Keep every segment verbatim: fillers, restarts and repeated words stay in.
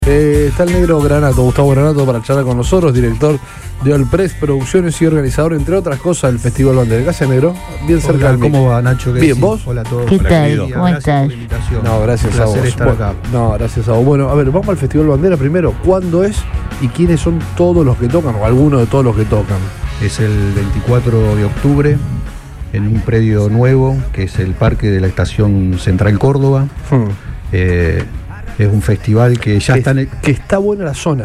Eh, está el negro Granato, Gustavo Granato, para charlar con nosotros, director de Olpress Producciones y organizador, entre otras cosas, del Festival Bandera. ¿Qué hace, negro? Bien cerca Hola, del ¿cómo va, Nacho? Bien, ¿vos? Hola a todos. ¿Qué Hola, tal? querido. ¿Cómo Gracias estás? por la invitación. No, gracias Un a vos. placer estar Bueno, acá. No, gracias a vos. Bueno, a ver, vamos al Festival Bandera primero. ¿Cuándo es y quiénes son todos los que tocan, o algunos de todos los que tocan? Es el veinticuatro de octubre en un predio nuevo que es el Parque de la Estación Central Córdoba. Hmm. Eh, es un festival que ya que, está en el- que está buena la zona.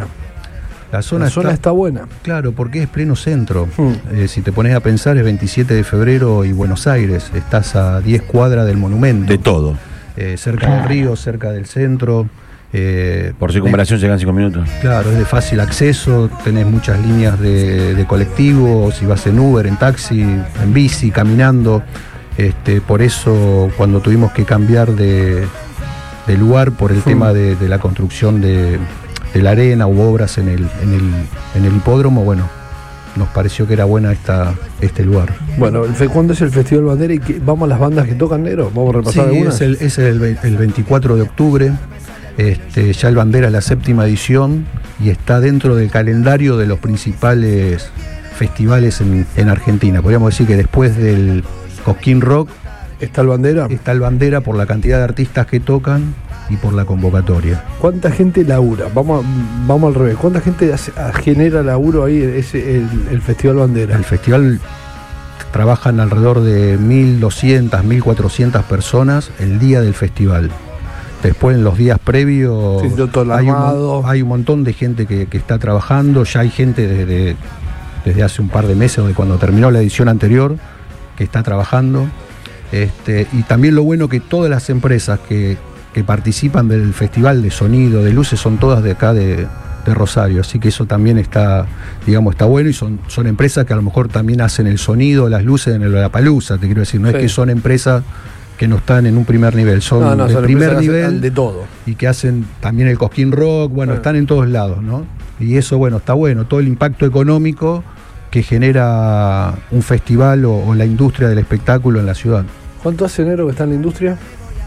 la zona, La zona está, está buena. claro, porque es pleno centro. Hmm. Eh, si te pones a pensar, es veintisiete de febrero y Buenos Aires. Estás a diez cuadras del monumento. De todo. Eh, cerca del río, cerca del centro. Eh, Por circunvalación llegan cinco minutos. Claro, es de fácil acceso, tenés muchas líneas de, de colectivo, si vas en Uber, en taxi, en bici, caminando. Este, por eso, cuando tuvimos que cambiar de, de lugar por el Sí. tema de, de la construcción de, de la arena, hubo obras en el, en el, en el hipódromo, bueno, nos pareció que era buena esta, este lugar. Bueno, el fe- ¿cuándo es el Festival Bandera y qué- vamos a las bandas que tocan, negro? Vamos a Sí, repasar algunas. es, el, es el, ve- el veinticuatro de octubre. Este, ya el Bandera es la séptima edición y está dentro del calendario de los principales festivales en, en Argentina. Podríamos decir que después del Cosquín Rock ¿Está el Bandera? está el Bandera por la cantidad de artistas que tocan y por la convocatoria. ¿Cuánta gente labura? Vamos, a- vamos al revés. ¿Cuánta gente hace- a- genera laburo ahí ese, el, el Festival Bandera? El festival trabajan alrededor de mil doscientas, mil cuatrocientas personas el día del festival. Después en los días previos Sí, todo el hay, un, armado. mon- hay un montón de gente que, que está trabajando, ya hay gente desde, desde hace un par de meses, de cuando terminó la edición anterior, que está trabajando. Este, y también lo bueno que todas las empresas que, que participan del festival de sonido, de luces, son todas de acá de, de Rosario, así que eso también está, digamos, está bueno, y son, son empresas que a lo mejor también hacen el sonido, las luces en el Lollapalooza, te quiero decir, no Sí. es que son empresas que no están en un primer nivel, son No, no, de son primer empresas que hacen nivel de todo. y que hacen también el Cosquín Rock, bueno, Ah. están en todos lados, ¿no? Y eso, bueno, está bueno, todo el impacto económico que genera un festival o, o la industria del espectáculo en la ciudad. ¿Cuánto hace, negro, que está en la industria?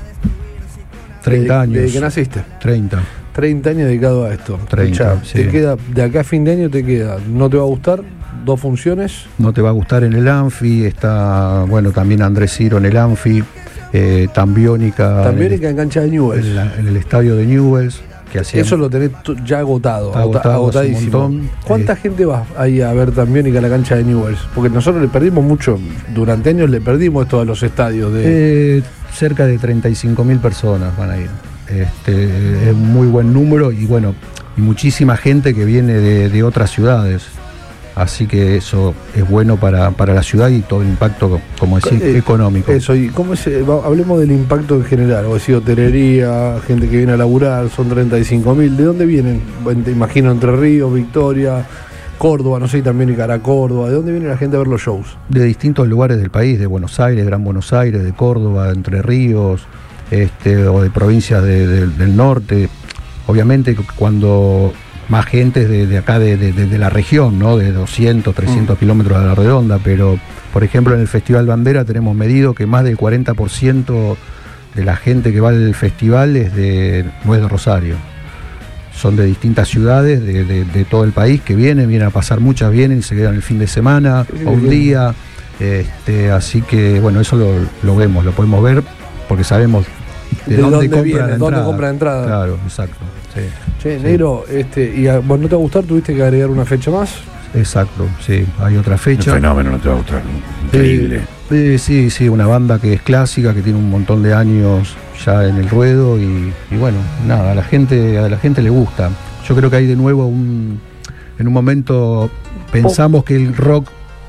treinta Desde- años. Desde que naciste. treinta. treinta años dedicado a esto. treinta, Escuchá, sí. te queda, de acá a fin de año te queda, ¿no te va a gustar? ¿Dos funciones? No te va a gustar en el Anfi, está, bueno, también Andrés Ciro en el Anfi, eh, Tambiónica, También en, en cancha de el, Newell's. en la- en el estadio de Newell's, que hacía Eso lo tenés t- ya agotado, Está agota- agotado hace un agotadísimo. montón. ¿Cuánta Eh. gente va ahí a ver Tambiónica a la cancha de Newell's? Porque nosotros le perdimos mucho, durante años le perdimos esto a los estadios de... Eh, cerca de treinta y cinco mil personas van a ir. Este, es un muy buen número y bueno, y muchísima gente que viene de, de otras ciudades. Así que eso es bueno para, para la ciudad y todo el impacto, como decir, Eh, económico. Eso, y cómo es, eh, va- hablemos del impacto en general, o decir, hotelería, gente que viene a laburar, son treinta y cinco mil, ¿de dónde vienen? Bueno, te imagino Entre Ríos, Victoria, Córdoba, no sé, también Icara, Córdoba, ¿de dónde viene la gente a ver los shows? De distintos lugares del país, de Buenos Aires, Gran Buenos Aires, de Córdoba, Entre Ríos, este, o de provincias de- de- del norte. Obviamente cuando más gente es de, de acá, de, de- de la región, ¿no? De doscientos, trescientos kilómetros a la redonda, pero por ejemplo en el Festival Bandera tenemos medido que más del cuarenta por ciento de la gente que va al festival es de, no es de Rosario. Son de distintas ciudades de, de- de todo el país que vienen, vienen a pasar, muchas vienen y se quedan el fin de semana Sí, o un bien. día. Este, así que bueno, eso lo, lo vemos, lo podemos ver porque sabemos de, ¿De dónde, dónde compra viene? la ¿Dónde entrada. compra la entrada? Claro, exacto. Sí, Che, Sí. negro, este, y a, bueno, ¿no te va a gustar? ¿Tuviste que agregar una fecha más? exacto, sí. Hay otra Un fecha. fenómeno, no te va a gustar. Increíble. Eh, sí, sí, una banda que es clásica, que tiene un montón de años ya en el ruedo y, y bueno, nada, a la gente, a la gente le gusta. Yo creo que hay de nuevo un, en un momento pensamos que el rock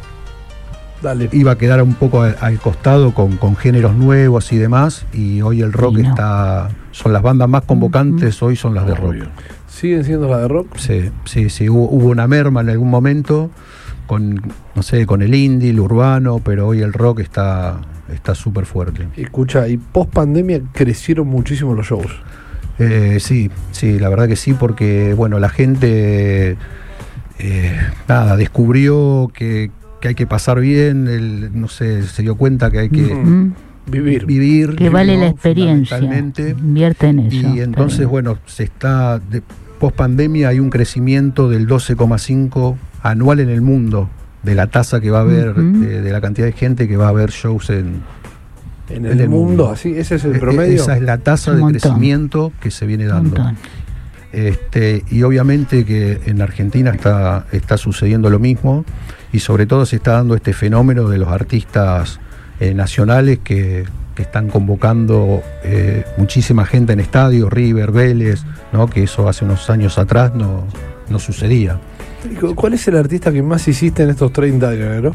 Dale. iba a quedar un poco al, al costado con, con géneros nuevos y demás, y hoy el rock Y no. está, son las bandas más convocantes, hoy son las de rock. Obvio. ¿Siguen siendo la de rock? Sí, sí, sí, hubo, hubo una merma en algún momento con, no sé, con el indie, el urbano, pero hoy el rock está está súper fuerte. Escucha, y post pandemia crecieron muchísimo los shows. Eh, sí, sí, la verdad que sí, porque bueno, la gente eh, nada, descubrió que, que hay que pasar bien, el, no sé, se dio cuenta que hay que Mm. Vivir. vivir. Que vale ¿no? la experiencia. Fundamentalmente. Invierte en eso. Y está entonces, bien. bueno, se está de- post pandemia hay un crecimiento del doce coma cinco anual en el mundo de la tasa que va a haber, uh-huh. de, de la cantidad de gente que va a haber shows en, en el, en el mundo. mundo. Así, ese es el promedio. Esa es la tasa de crecimiento que se viene dando. Este, y obviamente que en Argentina está, está sucediendo lo mismo, y sobre todo se está dando este fenómeno de los artistas eh, nacionales que, que están convocando eh, muchísima gente en estadios, River, Vélez, ¿no? Que eso hace unos años atrás no, no sucedía. ¿Cuál es el artista que más hiciste en estos treinta años, Negro?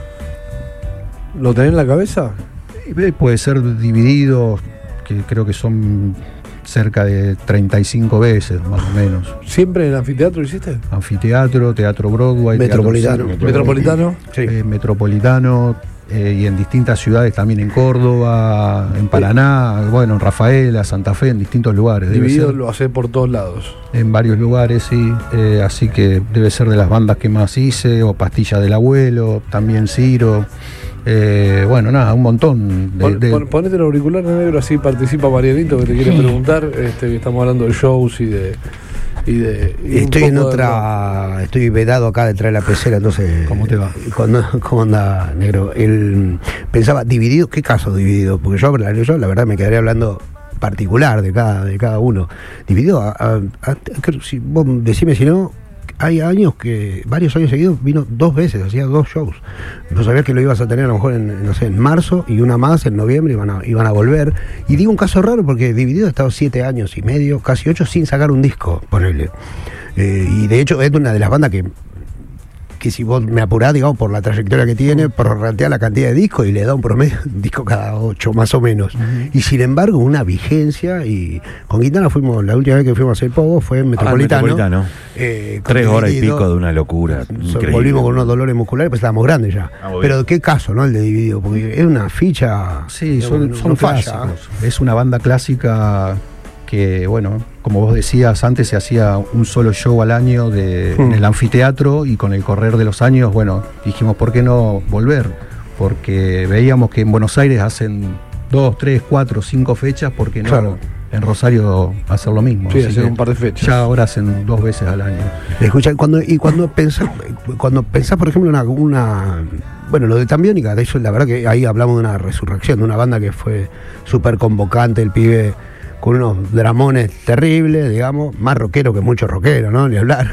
¿Lo tenés en la cabeza? Puede ser Divididos, que creo que son cerca de treinta y cinco veces, más o menos. ¿Siempre en el anfiteatro hiciste? Anfiteatro, Teatro Broadway, Metropolitano. Teatro Metropolitano. Sí. Eh, Metropolitano, eh, y en distintas ciudades, también en Córdoba, en Paraná, bueno, en Rafaela, Santa Fe, en distintos lugares. Divididos lo hace por todos lados. En varios lugares, sí. Eh, así que debe ser de las bandas que más hice, o Pastilla del Abuelo, también Ciro. Eh, bueno, nada, un montón. De, pon, de... Pon, ponete el auricular, Negro, así participa Marianito, que te quiere preguntar. Este, que estamos hablando de shows y de. Y de y estoy en otra. De... Estoy vedado acá detrás de la pecera, entonces. ¿Cómo te va? Cuando, ¿Cómo anda, Negro? El, pensaba, ¿dividido? ¿Qué caso dividido? Porque yo, yo, la verdad, me quedaría hablando particular de cada, de cada uno. Dividido, a, a, a, si, vos decime si no. Hay años que, varios años seguidos, vino dos veces, hacía dos shows. No sabías que lo ibas a tener a lo mejor en, no sé, en marzo, y una más en noviembre, iban a, iban a volver. Y digo un caso raro porque Dividido ha estado siete años y medio, casi ocho, sin sacar un disco, ponele. Eh, y de hecho es una de las bandas que, que si vos me apurás, digamos, por la trayectoria que tiene, prorratea la cantidad de discos y le da un promedio, un disco cada ocho, más o menos. Uh-huh. Y sin embargo, una vigencia, y con Quintana fuimos, la última vez que fuimos a hacer poco fue en Metropolitano. Ah, Metropolitano. Eh, Tres horas y pico de una locura. Increíble. Volvimos con unos dolores musculares, pues estábamos grandes ya. Ah, pero qué caso, ¿no? El de Dividido, porque es una ficha. Sí, son, no, son no clásicos. Falla. Es una banda clásica que, bueno, como vos decías, antes se hacía un solo show al año de, hmm. en el anfiteatro, y con el correr de los años, bueno, dijimos, ¿por qué no volver? Porque veíamos que en Buenos Aires hacen dos, tres, cuatro, cinco fechas, ¿por qué no? Claro. En Rosario hacer lo mismo. Sí, hacer un par de fechas. Ya ahora hacen dos veces al año. Escucha, cuando, y cuando pensás, cuando pensás, por ejemplo, una, una bueno, lo de Tambiónica, de eso, la verdad que ahí hablamos de una resurrección, de una banda que fue súper convocante, el pibe con unos dramones terribles, digamos, más rockero que mucho rockero, ¿no? Ni hablar.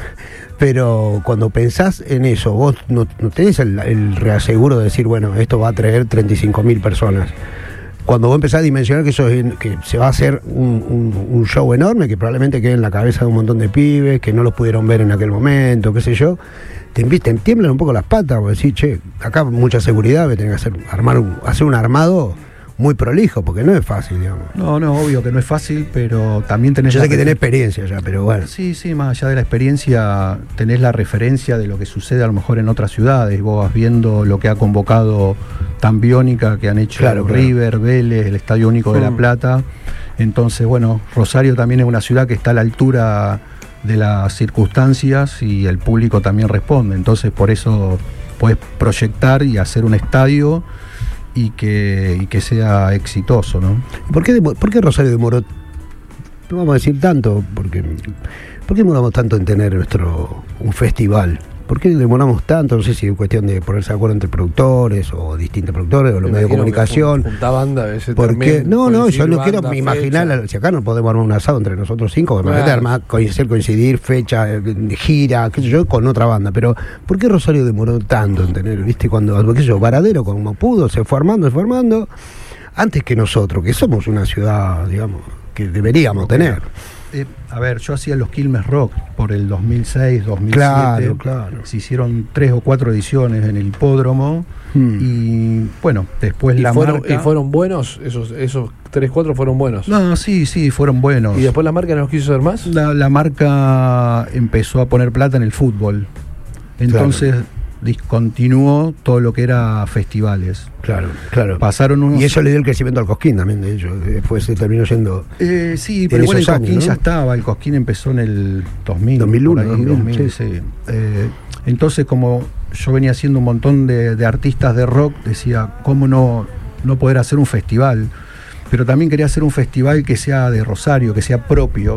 Pero cuando pensás en eso, vos no, no tenés el, el reaseguro de decir, bueno, esto va a traer treinta y cinco mil personas. Cuando vos empezás a dimensionar que eso es, que se va a hacer un, un, un show enorme, que probablemente quede en la cabeza de un montón de pibes, que no los pudieron ver en aquel momento, qué sé yo, te, te tiemblan un poco las patas, vos decís, che, acá mucha seguridad, voy a tener que hacer, armar un, hacer un armado muy prolijo, porque no es fácil, digamos. No, no, obvio que no es fácil, pero también tenés... Yo sé que tenés experiencia ya, pero bueno. Sí, sí, más allá de la experiencia, tenés la referencia de lo que sucede a lo mejor en otras ciudades. Vos vas viendo lo que ha convocado Tambiónica, que han hecho claro, River, claro. Vélez, el Estadio Único mm. de La Plata. Entonces, bueno, Rosario también es una ciudad que está a la altura de las circunstancias y el público también responde. Entonces, por eso podés proyectar y hacer un estadio y que, y que sea exitoso, ¿no? ¿Por qué, por qué Rosario demoró, no vamos a decir tanto, porque ¿por qué demoramos tanto en tener nuestro un festival? ¿Por qué demoramos tanto? No sé si es cuestión de ponerse de acuerdo entre productores o distintos productores o los medios de comunicación. Junta banda, ese ¿Por qué? No, no, yo no quiero fecha. imaginar, si acá no podemos armar un asado entre nosotros cinco, que claro. armar, coincidir, coincidir, fecha, de gira, qué sé yo, con otra banda. Pero, ¿por qué Rosario demoró tanto en tener, viste, cuando, qué sé yo, Varadero como pudo, se fue armando, se fue armando, antes que nosotros, que somos una ciudad, digamos, que deberíamos tener? Eh, a ver, yo hacía los Quilmes Rock por el dos mil seis, dos mil siete. Claro, claro. Se hicieron tres o cuatro ediciones en el hipódromo. Hmm. Y bueno, después ¿Y la fueron, marca... ¿Y fueron buenos? Esos, esos tres, cuatro fueron buenos. No, sí, sí, fueron buenos. ¿Y después la marca no quiso hacer más? La, la marca empezó a poner plata en el fútbol. Entonces... Claro. Discontinuó todo lo que era festivales. Claro, claro. Pasaron unos... Y eso le dio el crecimiento al Cosquín también, de hecho. Después se terminó yendo. Eh, sí, pero igual el Cosquín años, ¿no? ya estaba. El Cosquín empezó en el dos mil. dos mil uno, ahí, dos mil, dos mil, sí. sí. Eh, entonces, como yo venía haciendo un montón de, de artistas de rock, decía, ¿cómo no, no poder hacer un festival? Pero también quería hacer un festival que sea de Rosario, que sea propio.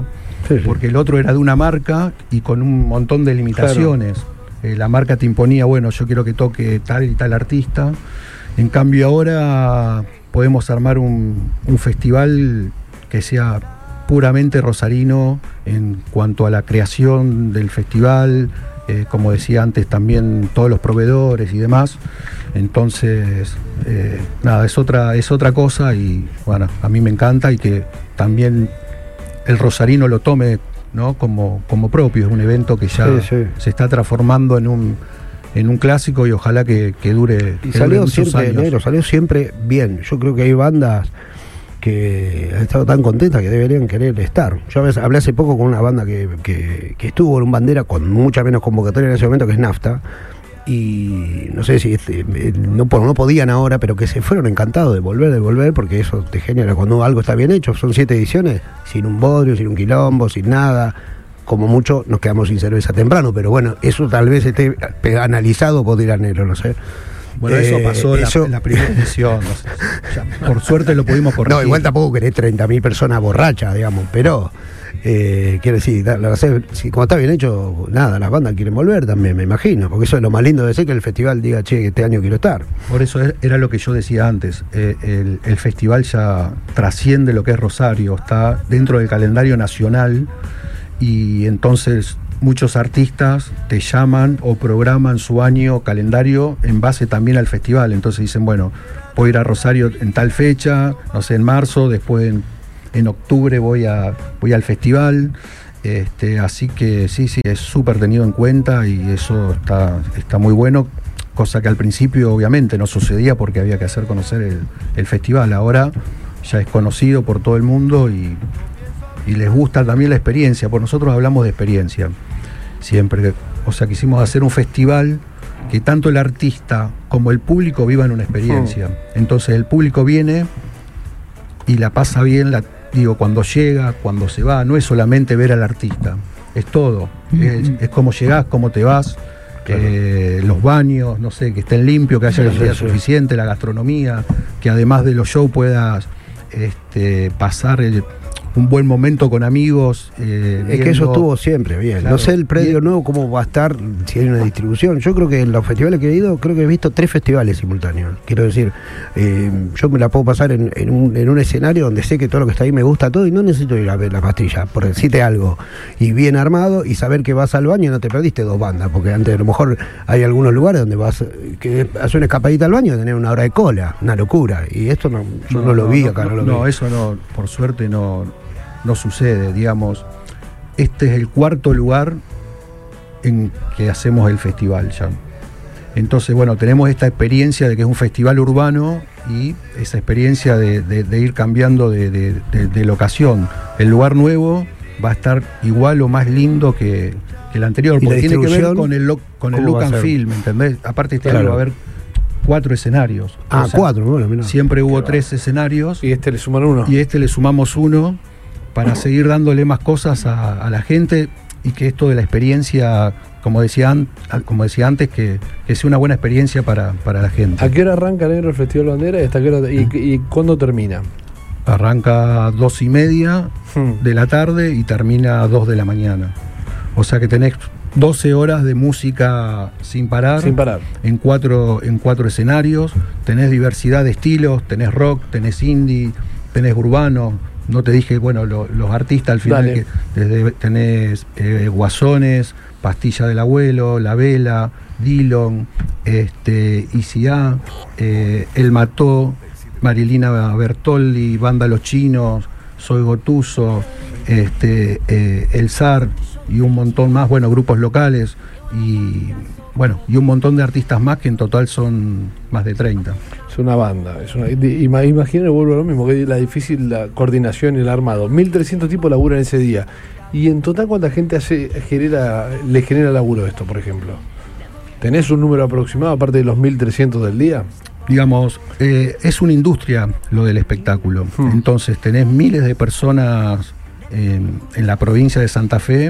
sí, sí. Porque el otro era de una marca y con un montón de limitaciones. Claro. Eh, la marca te imponía, bueno, yo quiero que toque tal y tal artista. En cambio ahora podemos armar un, un festival que sea puramente rosarino en cuanto a la creación del festival, eh, como decía antes, también todos los proveedores y demás. Entonces, eh, nada, es otra, es otra cosa y bueno, a mí me encanta y que también el rosarino lo tome, ¿no? como, como propio. Es un evento que ya sí, sí. se está transformando en un en un clásico y ojalá que, que dure, y que salió dure muchos siempre, años. Negro, salió siempre bien. Yo creo que hay bandas que han estado tan contentas que deberían querer estar. Yo a veces hablé hace poco con una banda que, que, que estuvo en un bandera con mucha menos convocatoria en ese momento, que es Nafta, y no sé si este, no, no podían ahora, pero que se fueron encantados de volver, de volver, porque eso te genera, cuando algo está bien hecho, son siete ediciones, sin un bodrio, sin un quilombo, sin nada. Como mucho nos quedamos sin cerveza temprano, pero bueno, eso tal vez esté analizado por Tiranero, no sé. Bueno, eso pasó eh, eso... en la, la primera edición. No sé. Ya, por suerte lo pudimos corregir. No, igual tampoco querés treinta mil personas borrachas, digamos, pero eh, quiero decir, la, la, si, como está bien hecho, nada, las bandas quieren volver también, me imagino, porque eso es lo más lindo de ser, que el festival diga, che, que este año quiero estar. Por eso era lo que yo decía antes, eh, el, el festival ya trasciende lo que es Rosario, está dentro del calendario nacional. Y entonces muchos artistas te llaman o programan su año calendario en base también al festival. Entonces dicen, bueno, voy a ir a Rosario en tal fecha, no sé, en marzo, después en, en octubre voy a voy al festival. Este, así que sí, sí, es súper tenido en cuenta y eso está, está muy bueno, cosa que al principio obviamente no sucedía porque había que hacer conocer el, el festival. Ahora ya es conocido por todo el mundo y y les gusta también la experiencia, por nosotros hablamos de experiencia siempre, o sea, quisimos hacer un festival que tanto el artista como el público vivan una experiencia. Entonces el público viene y la pasa bien, la, digo, cuando llega, cuando se va, no es solamente ver al artista, es todo, mm-hmm. es, es cómo llegás, cómo te vas, claro. eh, los baños, no sé, que estén limpios, que haya sí, energía sí, suficiente, sí. la gastronomía, que además de los shows puedas este, pasar el un buen momento con amigos. Eh, es viendo... que eso estuvo siempre bien. Claro. No sé el predio bien. nuevo cómo va a estar, si hay una distribución. Yo creo que en los festivales que he ido, creo que he visto tres festivales simultáneos. Quiero decir, eh, yo me la puedo pasar en, en, un, en un escenario donde sé que todo lo que está ahí me gusta todo y no necesito ir a ver la pastilla, por decirte algo. Y bien armado y saber que vas al baño y no te perdiste dos bandas, porque antes a lo mejor hay algunos lugares donde vas, que haces una escapadita al baño y tenés una hora de cola, una locura. Y esto no, yo no, no lo no, vi no, acá. No, no, lo no vi. eso no, por suerte no... no sucede, digamos. Este es el cuarto lugar en que hacemos el festival ya. Entonces, bueno, tenemos esta experiencia de que es un festival urbano y esa experiencia de, de, de ir cambiando de, de, de, de locación. El lugar nuevo va a estar igual o más lindo que, que el anterior, porque tiene que ver con el, lo, con el look and feel, ¿me entendés? Aparte este claro. año va a haber cuatro escenarios. Ah, o sea, cuatro, bueno, mira. Siempre hubo tres escenarios. Y este le suman uno. Y este le sumamos uno. Para seguir dándole más cosas a, a la gente y que esto de la experiencia, como decía, an, como decía antes, que, que sea una buena experiencia para, para la gente. ¿A qué hora arranca, Negro, el Festival Bandera y, hasta qué hora, y, y cuándo termina? Arranca a dos y media hmm. de la tarde y termina a dos de la mañana. O sea que tenés doce horas de música sin parar, sin parar. En, cuatro, en cuatro escenarios. Tenés diversidad de estilos, tenés rock, tenés indie, tenés urbano. No te dije, bueno, lo, los artistas al final, que desde, tenés eh, Guasones, Pastilla del Abuelo, La Vela, Dillon, este, I C A, eh, El Mató, Marilina Bertoldi, Banda Los Chinos, Soy Gotuso, este, eh, El Zar y un montón más, bueno, grupos locales y bueno, y un montón de artistas más que en total son más de treinta. Es una banda, es una, imagínate, vuelvo a lo mismo, que la difícil la coordinación y el armado. mil trescientos tipos laburan ese día. Y en total, ¿cuánta gente hace, genera, le genera laburo esto, por ejemplo? ¿Tenés un número aproximado aparte de los mil trescientos del día? Digamos, eh, es una industria lo del espectáculo. Hmm. Entonces tenés miles de personas en, en la provincia de Santa Fe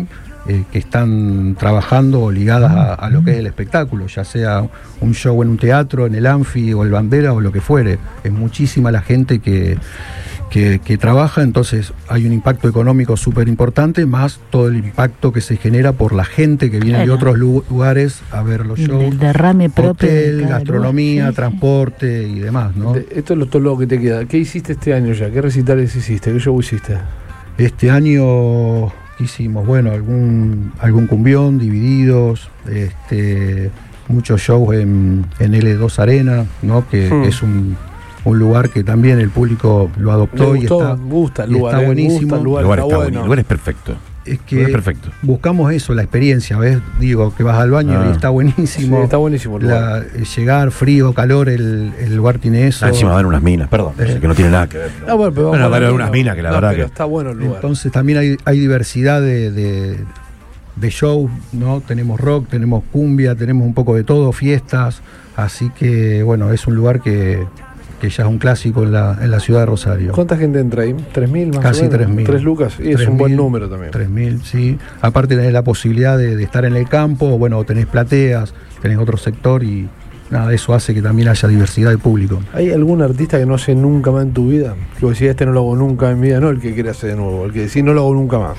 eh, que están trabajando o ligadas a, a lo que es el espectáculo, ya sea un show en un teatro, en el Anfi o el Bandera o lo que fuere. Es muchísima la gente que, que, que trabaja, entonces hay un impacto económico súper importante, más todo el impacto que se genera por la gente que viene claro. de otros lugares a ver los shows. El derrame propio. Hotel, de gastronomía, sí, transporte sí. y demás, ¿no? De, esto es lo, todo lo que te queda. ¿Qué hiciste este año ya? ¿Qué recitales hiciste? ¿Qué show hiciste? Este año hicimos, bueno, algún algún cumbión, Divididos, este, muchos shows en, en L dos Arena, ¿no? Que, hmm. que es un, un lugar que también el público lo adoptó gustó, y está, gusta el y lugar, está buenísimo. Gusta el lugar, el lugar está, está bueno. El lugar es perfecto. Es que es perfecto. Buscamos eso, la experiencia, ¿ves? Digo, que vas al baño ah. y está buenísimo. Sí, está buenísimo el la, llegar, frío, calor, el, el lugar tiene eso. Ah, encima van unas minas, perdón, eh. sé que no tiene nada que ver. No, ah, bueno, pero bueno, van a unas minas que la no, verdad pero que... está bueno el lugar. Entonces también hay, hay diversidad de, de, de show, ¿no? Tenemos rock, tenemos cumbia, tenemos un poco de todo, fiestas. Así que, bueno, es un lugar que... que ya es un clásico en la, en la ciudad de Rosario. ¿Cuánta gente entra ahí? ¿tres mil más Casi o menos? tres mil. ¿tres lucas? Y es un buen número también. tres mil, sí. Aparte tenés la posibilidad de, de estar en el campo, bueno, tenés plateas, tenés otro sector y nada, eso hace que también haya diversidad de público. ¿Hay algún artista que no hace nunca más en tu vida? Que vos decís, este no lo hago nunca en mi vida, no el que quiere hacer de nuevo, el que decís, no lo hago nunca más.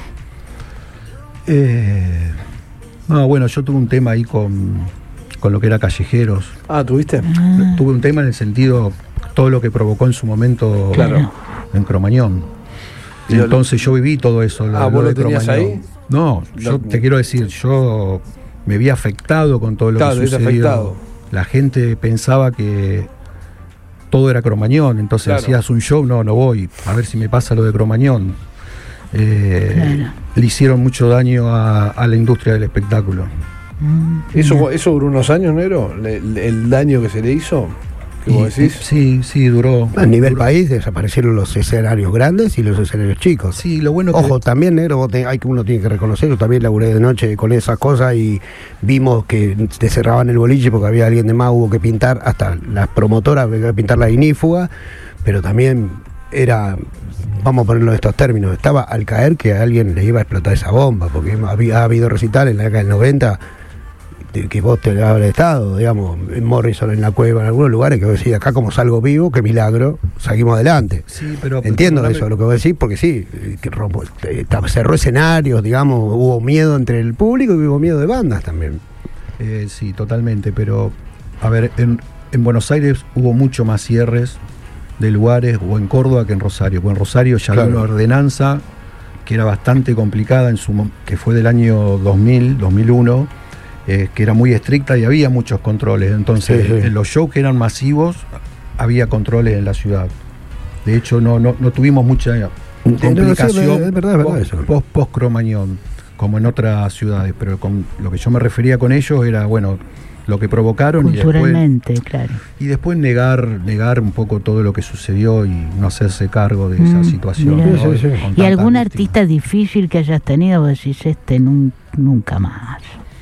Eh, no, bueno, yo tuve un tema ahí con, con lo que era Callejeros. Ah, ¿tuviste? Ah. Tuve un tema en el sentido... todo lo que provocó en su momento claro. en Cromañón. Y entonces yo viví todo eso. Lo, ah, lo ¿vos de lo tenías Cromañón. ahí? No, yo lo... te quiero decir, yo me vi afectado con todo lo claro, que sucedió. Afectado. La gente pensaba que todo era Cromañón, entonces claro. hacías un show, no, no voy, a ver si me pasa lo de Cromañón. Eh, claro. Le hicieron mucho daño a, a la industria del espectáculo. Mm, ¿Eso, ¿Eso duró unos años, Negro? ¿El, el daño que se le hizo? Y, decís? Sí, sí, duró. A nivel duró. país desaparecieron los escenarios grandes y los escenarios chicos. Sí, lo bueno Ojo, que... también, Negro, vos te, hay que uno tiene que reconocerlo, también laburé de noche con esas cosas y vimos que te cerraban el boliche porque había alguien de más, hubo que pintar, hasta las promotoras, había que pintar la ignífuga, pero también era, vamos a ponerlo en estos términos, estaba al caer que a alguien le iba a explotar esa bomba, porque había ha habido recitales en la década del noventa que vos te habrás estado, digamos, en Morrison, en la cueva, en algunos lugares que vos decís, acá como salgo vivo, qué milagro, seguimos adelante. Sí, pero, entiendo pero, eso, pero, lo que vos decís, porque sí, que rompo, cerró escenarios, digamos, hubo miedo entre el público y hubo miedo de bandas también. Eh, sí, totalmente, pero a ver, en, en Buenos Aires hubo mucho más cierres de lugares, o en Córdoba que en Rosario, porque en Rosario ya claro. había una ordenanza que era bastante complicada, en su que fue del año dos mil, dos mil uno, Eh, que era muy estricta y había muchos controles. Entonces, sí, sí. en los shows que eran masivos, había controles en la ciudad. De hecho, no, no, no tuvimos mucha complicación es verdad, es verdad eso. post, post Cromañón, como en otras ciudades. Pero con lo que yo me refería con ellos era, bueno, lo que provocaron culturalmente, y después, claro. Y después negar, negar un poco todo lo que sucedió y no hacerse cargo de esa mm, situación. ¿No? Sí, sí, sí. ¿Y algún víctimas. artista difícil que hayas tenido? Vos decís, este nun, nunca más.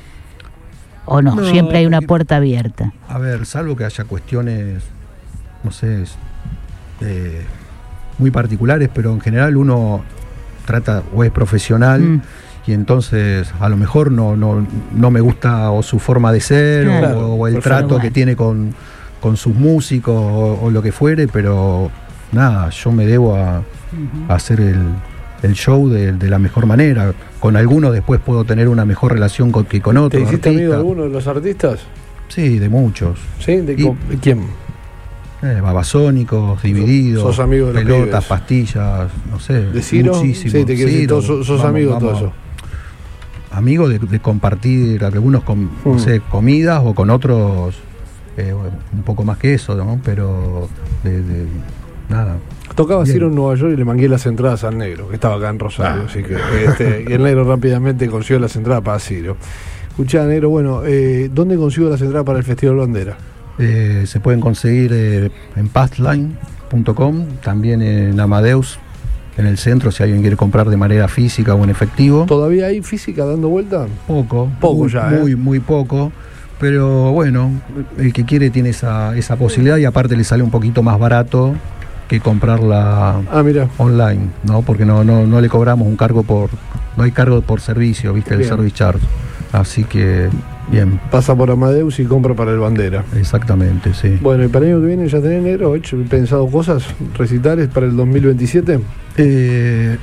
¿O no? no? Siempre hay una puerta abierta. A ver, salvo que haya cuestiones, no sé, eh, muy particulares, pero en general uno trata o es profesional mm. y entonces a lo mejor no, no, no me gusta o su forma de ser claro, o, o el trato bueno. que tiene con, con sus músicos o, o lo que fuere, pero nada, yo me debo a, uh-huh. a hacer el... el show de, de la mejor manera. Con algunos después puedo tener una mejor relación con, que con otros. ¿Te hiciste amigo de alguno de los artistas? Sí, de muchos. ¿Sí? ¿De, y, ¿de quién? Eh, Babasónicos, Divididos, sos amigo de los Pelotas, pibes. Pastillas, no sé. ¿De Ciro? Muchísimos. Sí, te quiero decir, sos, sos vamos, amigo de todo eso. Amigo de, de compartir algunos con, mm. no sé, comidas o con otros eh, un poco más que eso, ¿no? Pero de, de nada. Tocaba Ciro en Nueva York y le mangué las entradas al Negro, que estaba acá en Rosario, ah. así que este, y el Negro rápidamente consiguió las entradas para Ciro. Escuchá, Negro, bueno, eh, ¿dónde consigo las entradas para el Festival Bandera? Eh, se pueden conseguir eh, en pastline punto com, también en Amadeus, en el centro, si alguien quiere comprar de manera física o en efectivo. ¿Todavía hay física dando vuelta? Poco, poco muy, ya, muy, ¿eh? muy poco. Pero bueno, el que quiere tiene esa, esa posibilidad y aparte le sale un poquito más barato que comprarla ah, mira. online, ¿no? Porque no, no, no le cobramos un cargo por, no hay cargo por servicio, viste, el Bien. service charge. Así que, bien, Pasa por Amadeus y compra para el Bandera. exactamente, sí. Bueno, y para el año que viene ya tenés, negro, hecho, pensado cosas, recitales para el dos mil veintisiete. Eh,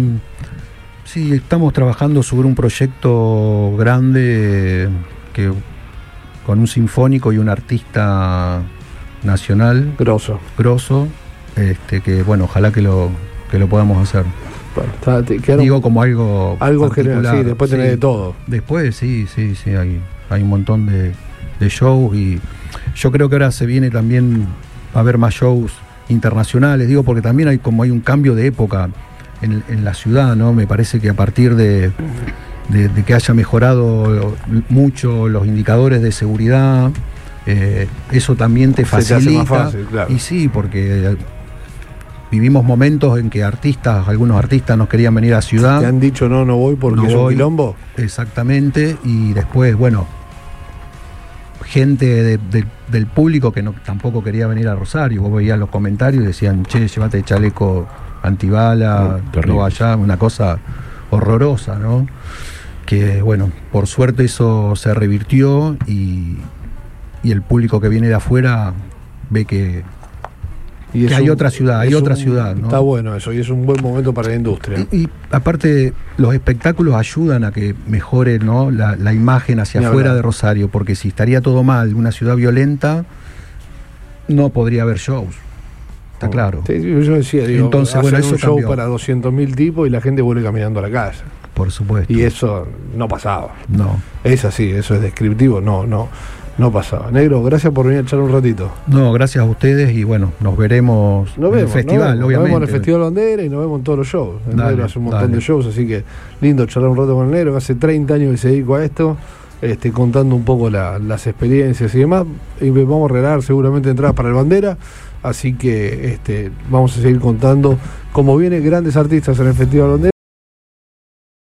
sí, estamos trabajando sobre un proyecto grande que con un sinfónico y un artista nacional Grosso. grosso, este, que bueno, ojalá que lo que lo podamos hacer. Bueno, está- te quedaron Digo como algo algo general, particular, sí, después tenés sí. de todo. Después sí, sí, sí, hay, hay un montón de, de shows y yo creo que ahora se viene también a haber más shows internacionales, digo, porque también hay como hay un cambio de época en, en la ciudad, ¿no? Me parece que a partir de, de, de que haya mejorado mucho los indicadores de seguridad, eh, eso también te Se te hace facilita. más fácil, claro. Y sí, porque vivimos momentos en que artistas, algunos artistas nos querían venir a la ciudad. Te han dicho no, no voy porque No es un voy. quilombo. Exactamente, y después, bueno, gente de- de- del público que no, tampoco quería venir a Rosario. Vos veías los comentarios y decían, che, llévate chaleco antibala, No, terrible. no vayas, una cosa horrorosa, ¿no? Que bueno, por suerte eso se revirtió y, y el público que viene de afuera ve que, Y que es hay un- otra ciudad, hay es otra un- ciudad, ¿no? Está bueno eso, y es un buen momento para la industria. Y, y aparte, los espectáculos ayudan a que mejore, ¿no? la, la imagen hacia Ni afuera hablar. de Rosario, porque si estaría todo mal, una ciudad violenta, no podría haber shows. Está claro. Sí, yo decía, digo, Entonces, hacen bueno, un eso show cambió. para doscientos mil tipos y la gente vuelve caminando a la casa. Por supuesto. Y eso no pasaba. No. Es así, eso es descriptivo, no, no, no pasaba. Negro, gracias por venir a echar un ratito. No, gracias a ustedes y bueno, nos veremos Nos en vemos, el festival, nos vemos, obviamente. Nos vemos en el Festival Bandera y nos vemos en todos los shows. El Dale, Negro hace un montón dale. de shows, así que lindo charlar un rato con el Negro, que hace treinta años que se dedica a esto, este, contando un poco la- las experiencias y demás. Y vamos a regalar seguramente entradas para el Bandera, así que este, vamos a seguir contando cómo vienen grandes artistas en el Festival Bandera.